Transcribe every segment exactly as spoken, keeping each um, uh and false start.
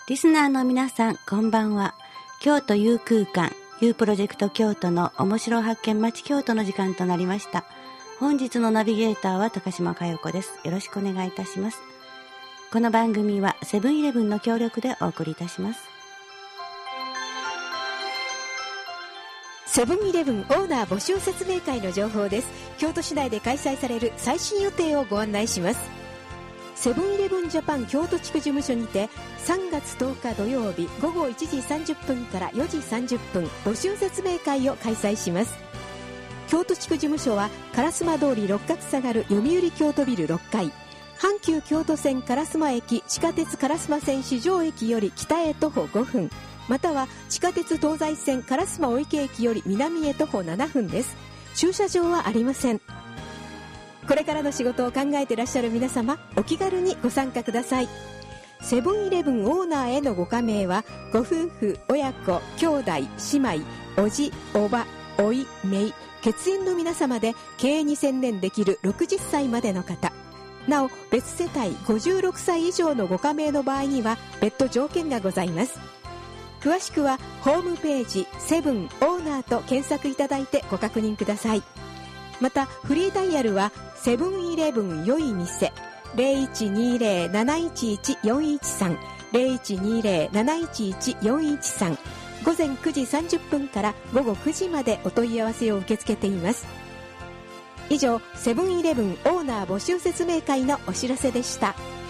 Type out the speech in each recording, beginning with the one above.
リスナーの皆さん、こんばんは。京都 U 空間 U プロジェクト京都の面白発見町京都の時間となりました。本日のナビゲーターは高島佳代子です。よろしくお願いいたします。この番組はセブンイレブンの協力でお送りいたします。 セブンイレブンオーナー募集説明会の情報です。京都市内で開催される最新予定をご案内します。セブンイレブンジャパン京都地区事務所にてさんがつとおか土曜日午後いちじさんじゅっぷんからよじさんじゅっぷん募集説明会を開催します。京都地区事務所は烏丸通り六角下がる読売京都ビルろっかい、阪急京都線烏丸駅地下鉄烏丸線四条駅より北へ徒歩ごふん、または地下鉄東西線烏丸御池駅より南へ徒歩ななふんです。駐車場はありません。これからの仕事を考えていらっしゃる皆様、お気軽にご参加ください。セブンイレブンオーナーへのご加盟はご夫婦、親子、兄弟、姉妹、おじ、おば、おい、めい、血縁の皆様で経営に専念できるろくじゅっさいまでの方、なお別世帯ごじゅうろくさい以上のご加盟の場合には別途条件がございます。詳しくはホームページセブンオーナーと検索いただいてご確認ください。またフリーダイヤルはセブンイレブンよい店 ゼロいちにゼロ なないちいち よんいちさん ゼロいちにゼロ なないちいち よんいちさん、午前くじさんじゅっぷんから午後くじまでお問い合わせを受け付けています。以上、セブンイレブンオーナー募集説明会のお知らせでした。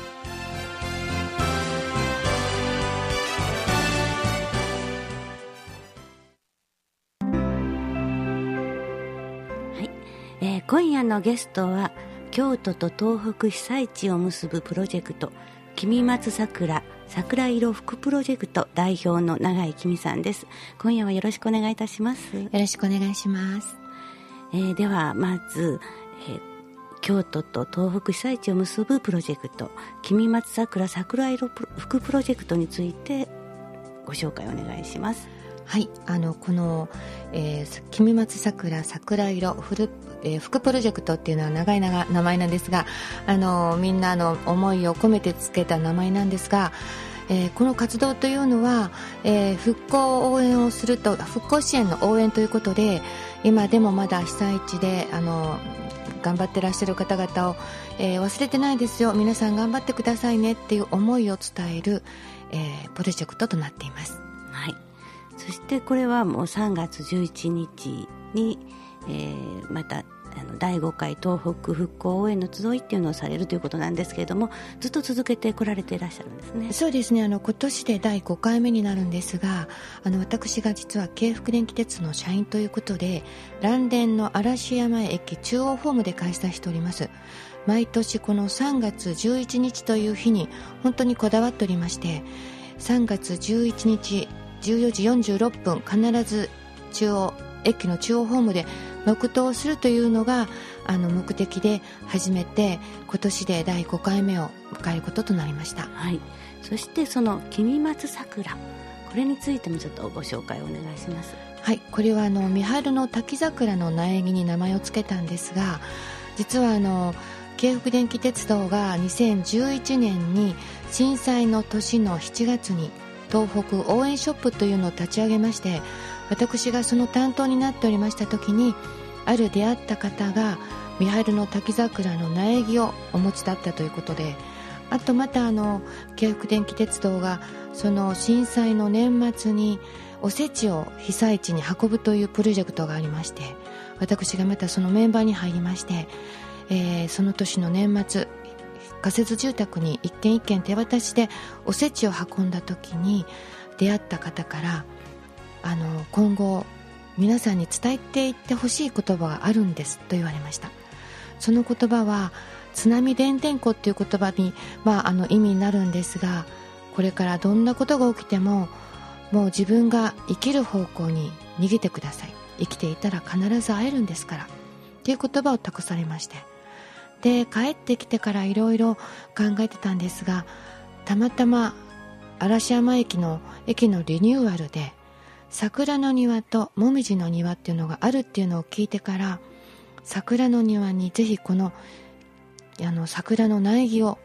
えー、今夜のゲストは京都と東北被災地を結ぶプロジェクト君松桜桜色福プロジェクト代表の永井君さんです。今夜はよろしくお願いいたします。 よろしくお願いします。 えー、ではまず、えー、京都と東北被災地を結ぶプロジェクト君松桜桜色福プロジェクトについてご紹介お願いします。 はい、あのこの、えー、君松桜桜色フル、えー、福プロジェクトっていうのは長い長名前なんですが、あのみんなの思いを込めてつけた名前なんですが、えー、この活動というのは、えー、復興応援をすると復興支援の応援ということで、今でもまだ被災地であの頑張ってらっしゃる方々を、えー、忘れてないですよ、皆さん頑張ってくださいねっていう思いを伝える、えー、プロジェクトとなっています。 はい、そしてこれはもうさんがつじゅういちにちに、えー、またあのだいごかい東北復興応援の集いっていうのをされるということなんですけれども、ずっと続けてこられていらっしゃるんですね。 そうですね、あの今年でだいごかいめになるんですが、あの私が実は京福電気鉄の社員ということで嵐電の嵐山駅中央ホームで開催しております。毎年このさんがつじゅういちにちという日に本当にこだわっておりまして、さんがつじゅういちにちじゅうよじよんじゅうろっぷん必ず中央駅の中央ホームで黙祷をするというのがあの目的で始めて、今年でだいごかいめを迎えることとなりました。 はい、そしてその君松桜、これについてもちょっとご紹介をお願いします。 はい、これはあの三春の滝桜の苗木に名前を付けたんですが、実はあの京福電気鉄道がにせんじゅういちねんに震災の年のしちがつに東北応援ショップというのを立ち上げまして、私がその担当になっておりました時に、ある出会った方が三春の滝桜の苗木をお持ちだったということで、あとまたあの京福電気鉄道がその震災の年末におせちを被災地に運ぶというプロジェクトがありまして、私がまたそのメンバーに入りまして、えー、その年の年末仮設住宅に一軒一軒手渡しでおせちを運んだ時に出会った方から、あの今後皆さんに伝えていってほしい言葉があるんですと言われました。その言葉は津波伝天湖という言葉に、まあ、あの意味になるんですが、これからどんなことが起きてももう自分が生きる方向に逃げてください、生きていたら必ず会えるんですからという言葉を託されまして、で帰ってきてからいろいろ考えてたんですが、たまたま嵐山駅の駅のリニューアルで桜の庭ともみじの庭っていうのがあるっていうのを聞いてから、桜の庭にぜひこのあの桜の苗木を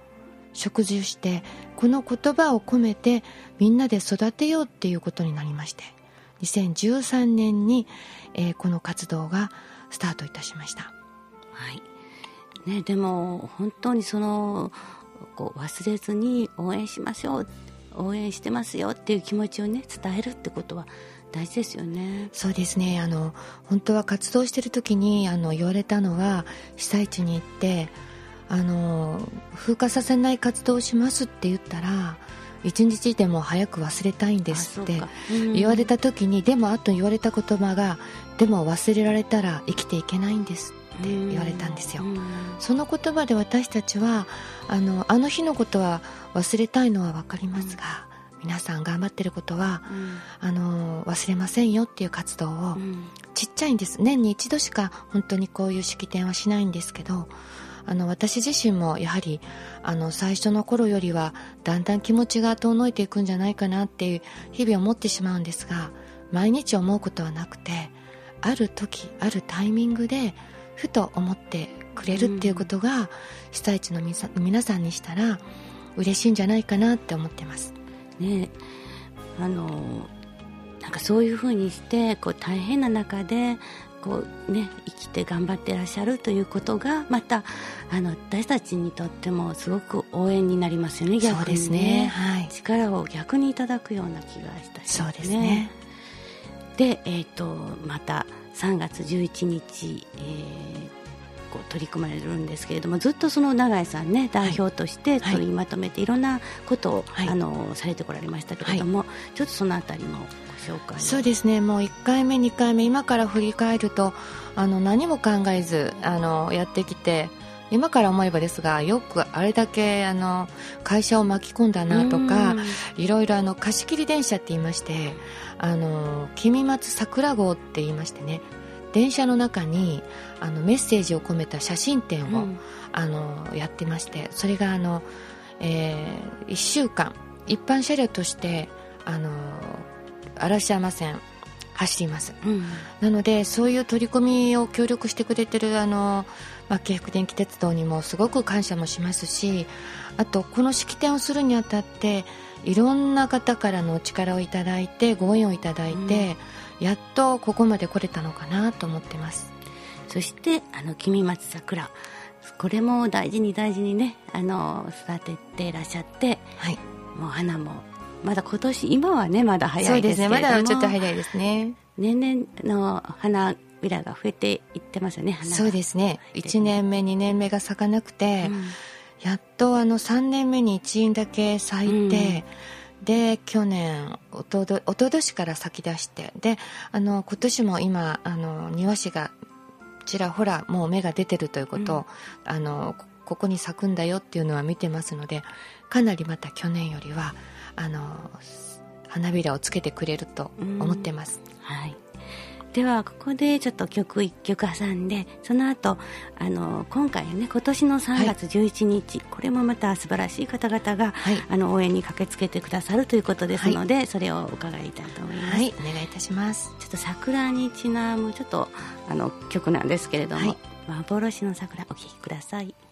植樹して、この言葉を込めてみんなで育てようっていうことになりまして、にせんじゅうさんねんに、えー、この活動がスタートいたしました。 はいね、でも本当にそのこう忘れずに応援しましょう、応援してますよっていう気持ちをね伝えるってことは大事ですよね。 そうですね、あの本当は活動している時にあの言われたのは、被災地に行ってあの風化させない活動をしますって言ったら、一日でも早く忘れたいんですって言われた時に、でもあと言われた言葉が、でも忘れられたら生きていけないんですって言われたんですよ。その言葉で私たちはあのあの日のことは忘れたいのは分かりますが、皆さん頑張ってることは、うん、あの忘れませんよっていう活動を、うん、ちっちゃいんです。年に一度しか本当にこういう式典はしないんですけど、あの私自身もやはりあの最初の頃よりはだんだん気持ちが遠のいていくんじゃないかなっていう日々思ってしまうんですが、毎日思うことはなくて、ある時あるタイミングでふと思ってくれるっていうことが、うん、被災地の皆さんにしたら嬉しいんじゃないかなって思ってますね。あのなんかそういうふうにしてこう大変な中でこう、ね、生きて頑張ってらっしゃるということが、またあの私たちにとってもすごく応援になりますよね。逆にね、 そうですね、はい、 力を逆にいただくような気がしたし、ね、 そうですね。 で、えーと、またさんがつじゅういちにち、えーこう取り組まれるんですけれども、ずっとその永井さんね、代表として取りまとめていろんなことを、はい、あのされてこられましたけれども、はい、ちょっとそのあたりのご紹介を。 そうですね、もういっかいめにかいめ今から振り返るとあの何も考えずあのやってきて、今から思えばですが、よくあれだけあの会社を巻き込んだなとか、いろいろあの貸し切り電車って言いまして、あの君松桜号って言いましてね、電車の中にあのメッセージを込めた写真展を、うん、あのやってまして、それがあの、えー、いっしゅうかん一般車両としてあの嵐山線走ります、うん、なのでそういう取り組みを協力してくれてるあの、まあ、京福電気鉄道にもすごく感謝もしますし、あとこの式典をするにあたっていろんな方からのお力をいただいて、ご縁をいただいて、うん、やっとここまで来れたのかなと思ってます。 そしてあの君松桜、これも大事に大事にね、あの育てていらっしゃって、はい、もう花もまだ今年、今はねまだ早いですけれども、 そうですね、まだちょっと早いですね。 年々の花びらが増えていってますよね。花そうですね、いちねんめにねんめが咲かなくて、うん、やっとあのさんねんめにいち輪だけ咲いて、うん、で去年おととおととしから咲き出して、であの今年も今あの庭師がちらほらもう芽が出てるということを、うん、あのここに咲くんだよっていうのは見てますので、かなりまた去年よりはあの花びらをつけてくれると思ってます、 うん、はい。ではここでちょっと曲いっきょく挟んで、その後あの今回ね、今年のさんがつじゅういちにち、はい、これもまた素晴らしい方々が、はい、あの応援に駆けつけてくださるということですので、はい、それを伺いたいと思います。 はい、お願いいたします。 ちょっと桜にちなむちょっとあの曲なんですけれども、はい、幻の桜お聴きください。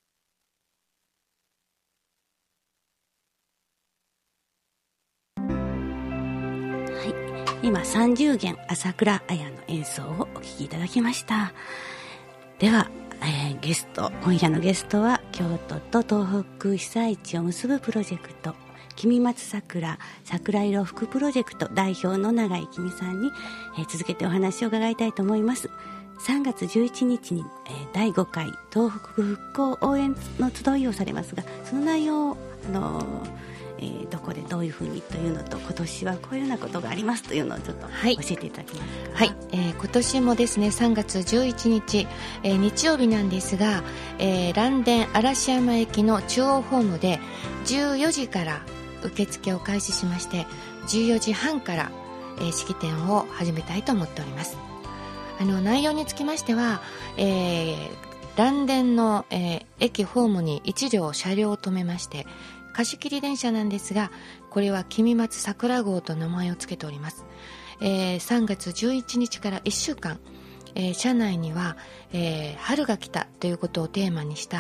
今さんじゅうげん朝倉彩の演奏をお聴きいただきました。では、えー、ゲスト今夜のゲストは京都と東北被災地を結ぶプロジェクト君松桜桜色福プロジェクト代表の永井君さんに、えー、続けてお話を伺いたいと思います。さんがつじゅういちにちに、えー、だいごかい東北復興応援の集いをされますが、その内容をあのーえー、どこでどういうふうにというのと、今年はこういうようなことがありますというのをちょっと教えていただけますか。 はい、はい、えー、今年もですねさんがつじゅういちにち、えー、日曜日なんですが、えー、嵐電嵐山駅の中央ホームでじゅうよじから受付を開始しまして、じゅうよじはんから、えー、式典を始めたいと思っております。あの内容につきましては、えー、嵐電の、えー、駅ホームにいちりょう車両を止めまして、貸し切り電車なんですが、これは君松桜号と名前を付けております。えー、さんがつじゅういちにちからいっしゅうかん、えー、車内には、えー、春が来たということをテーマにした、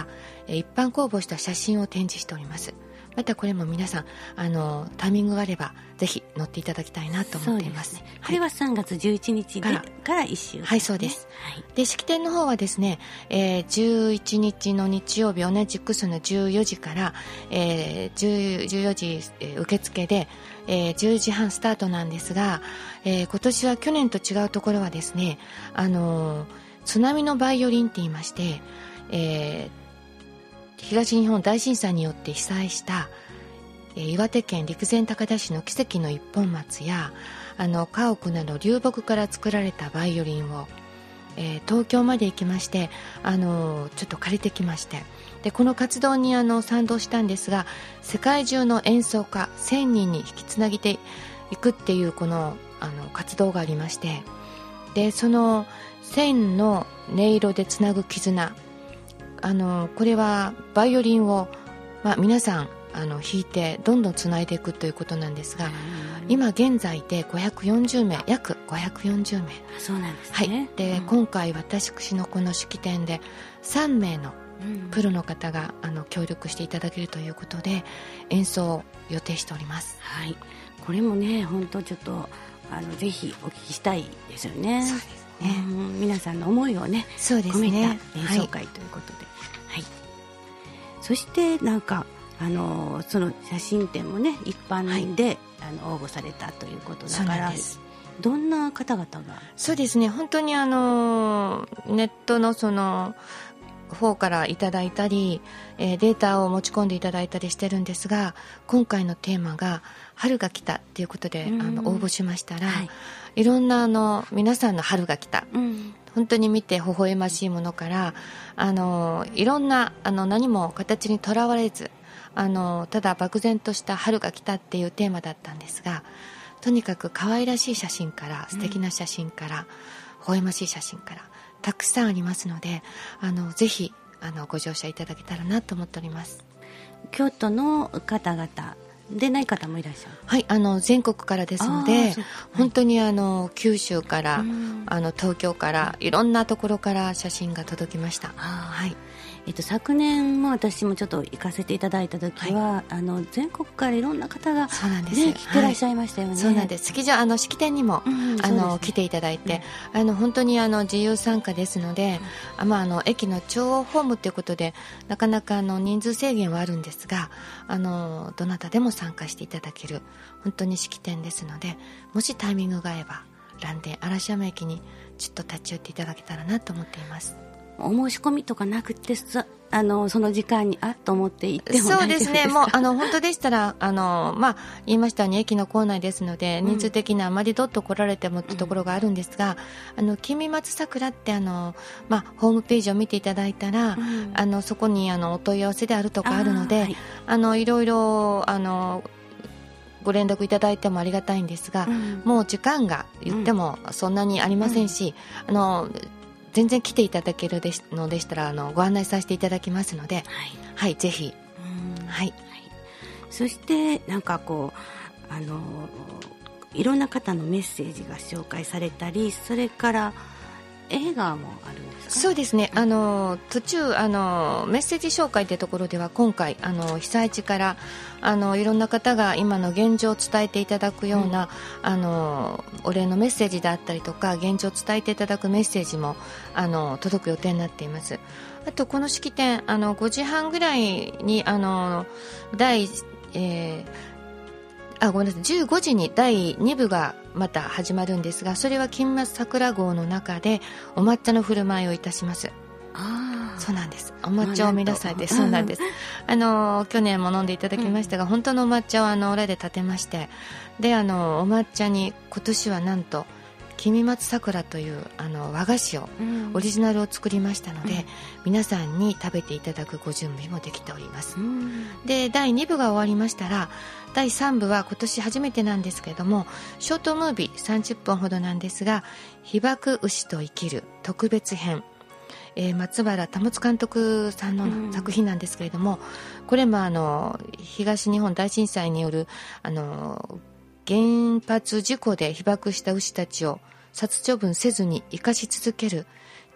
えー、一般公募した写真を展示しております。またこれも皆さんあのタイミングがあればぜひ乗っていただきたいなと思っています。 そうですね、これはさんがつじゅういちにちからからいっしゅうかん、ね、 はい、そうです、 はい、で式典の方はですね、えー、じゅういちにちの日曜日同じくそのじゅうよじから、えー、じゅうよじ、えー、受付で、えー、じゅうじはんスタートなんですが、えー、今年は去年と違うところはですね、あのー、津波のバイオリンって言いまして、えー東日本大震災によって被災した、えー、岩手県陸前高田市の奇跡の一本松やあの家屋など流木から作られたバイオリンを、えー、東京まで行きまして、あのー、ちょっと借りてきまして、でこの活動にあの賛同したんですが、世界中の演奏家せんにんに引きつなげていくっていうこの、あの活動がありまして、でその線の音色でつなぐ絆、あのこれはバイオリンを、まあ、皆さんあの弾いてどんどんつないでいくということなんですが、今現在でごひゃくよんじゅうめい、約ごひゃくよんじゅうめい。 そうなんですね、 はい、で、うん、今回私のこの式典でさんめいのプロの方があの協力していただけるということで演奏を予定しております。 はい、これもね本当ちょっとあのぜひお聞きしたいですよね。 そうですね、 うん、皆さんの思いをね、 そうですね、 込めた演奏会ということで、はいはい、そしてなんかあのその写真展もね一般で、はい、あの応募されたということだから、どんな方々が。 そうですね、本当にあのネットのその方からいただいたり、えー、データを持ち込んでいただいたりしてるんですが、今回のテーマが春が来たということであの応募しましたら、はい、いろんなあの皆さんの春が来た、うん、本当に見て微笑ましいものからあのいろんなあの何も形にとらわれず、あのただ漠然とした春が来たっていうテーマだったんですが、とにかく可愛らしい写真から素敵な写真から、うん、微笑ましい写真からたくさんありますので、あのぜひあのご乗車いただけたらなと思っております。 京都の方々でない方もいらっしゃる。 はい、あの全国からですので、本当にあの九州から、あの東京からいろんなところから写真が届きました。はい、 えっと、昨年も私もちょっと行かせていただいた時は、はい、あの全国からいろんな方が、 そうなんです、 ね、来てらっしゃいましたよね。 はい、そうなんです。式場あの式典にも、うん、あの、ね、来ていただいて、うん、あの本当にあの自由参加ですので、うん、まあ、あの駅の中央ホームということでなかなかあの人数制限はあるんですが、あのどなたでも参加していただける本当に式典ですので、もしタイミングが合えば蘭電嵐山駅にちょっと立ち寄っていただけたらなと思っています。 お申し込みとかなくてあのその時間にあっと思って行っても大丈夫ですか。 そうですね、もうあの本当でしたらあの、まあ、言いましたように駅の構内ですので、うん、人数的にあまりどっと来られてもというところがあるんですが、うん、あの君松桜ってあの、まあ、ホームページを見ていただいたら、うん、あのそこにあのお問い合わせであるとかあるので、あ、はい、あのいろいろあのご連絡いただいてもありがたいんですが、うん、もう時間が言ってもそんなにありませんし、うん、あの全然来ていただけるのでしたらあのご案内させていただきますので、はい、はい、ぜひ、はい、はい、 そしてなんかこうあのいろんな方のメッセージが紹介されたり、それから映画もあるんですか。 そうですね、あの途中あのメッセージ紹介というところでは今回あの被災地からあのいろんな方が今の現状を伝えていただくような、うん、あのお礼のメッセージであったりとか現状を伝えていただくメッセージもあの届く予定になっています。あとこの式典あのごじはんぐらいにあの第、えーあごめんなさいじゅうごじにだいにぶがまた始まるんですが、それは金松桜号の中でお抹茶の振る舞いをいたします。 あ、 そうなんです、お抹茶を皆さんで、そうなんですあの去年も飲んでいただきましたが、うん、本当のお抹茶をあの裏で立てまして、であのお抹茶に今年はなんと君松桜というあの和菓子を、うん、オリジナルを作りましたので、うん、皆さんに食べていただくご準備もできております、うん、でだいにぶが終わりましたらだいさんぶは今年初めてなんですけれども、ショートムービーさんじゅっぷんほどなんですが、被爆牛と生きる特別編、えー、松原保監督さんの作品なんですけれども、うん、これもあの東日本大震災によるあの原発事故で被爆した牛たちを殺処分せずに生かし続ける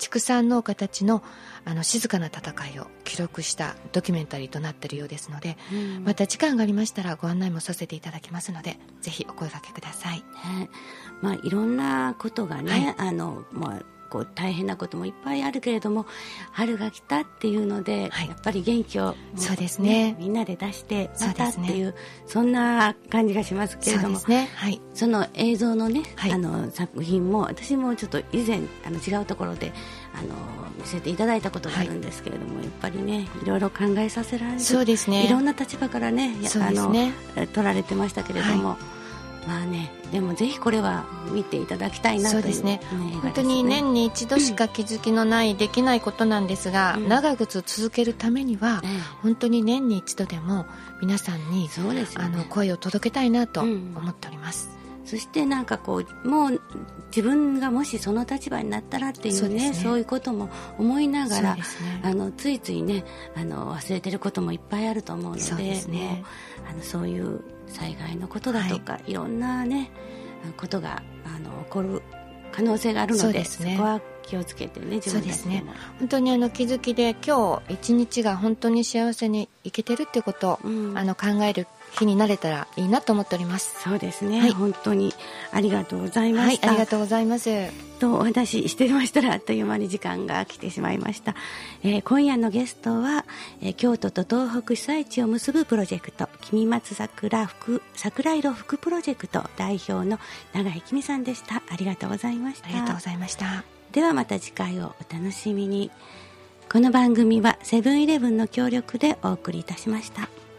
畜産農家たちのあの静かな戦いを記録したドキュメンタリーとなっているようですので、うん、また時間がありましたらご案内もさせていただきますので、ぜひお声掛けください。 ね、まあ、いろんなことがね、はい、あのまあこう大変なこともいっぱいあるけれども、春が来たっていうので、はい、やっぱり元気を、 そうですね、 みんなで出してまたっていう、 そんな感じがしますけれども、 そうですね、はい、 その映像のね、 はい、 あの作品も私もちょっと以前あの違うところであの見せていただいたことがあるんですけれども、はい、やっぱりねいろいろ考えさせられる、 そうですね、 いろんな立場からね、 そうですね、 あの撮られてましたけれども、はい、まあね、でもぜひこれは見ていただきたいなという、 そうですね、 ね、 本当に年に一度しか気づきのない、うん、できないことなんですが、うん、長く続けるためには、うん、本当に年に一度でも皆さんに、そうですよね、あの声を届けたいなと思っております、 うん、そしてなんかこうもう自分がもしその立場になったらっていう ね, そうですね、そういうことも思いながら、ね、あのついついねあの忘れてることもいっぱいあると思うので、 そうですね、 もうあのそういう災害のことだとか、はい、いろんなねことがあの起こる可能性があるの で, そうです、ね、そこは気をつけてね、自分たちでも。そうですね、 本当にあの気づきで今日一日が本当に幸せに生きてるってことを、うん、あの考える日になれたらいいなと思っております。 そうですね、はい、本当にありがとうございました、 はい、ありがとうございます。 とお話ししてましたらあっという間に時間が来てしまいました、えー、今夜のゲストは、えー、京都と東北被災地を結ぶプロジェクト君松桜福桜色福プロジェクト代表の永井きみさんでした。ありがとうございました。 ありがとうございました。 ではまた次回をお楽しみに。この番組はセブンイレブンの協力でお送りいたしました。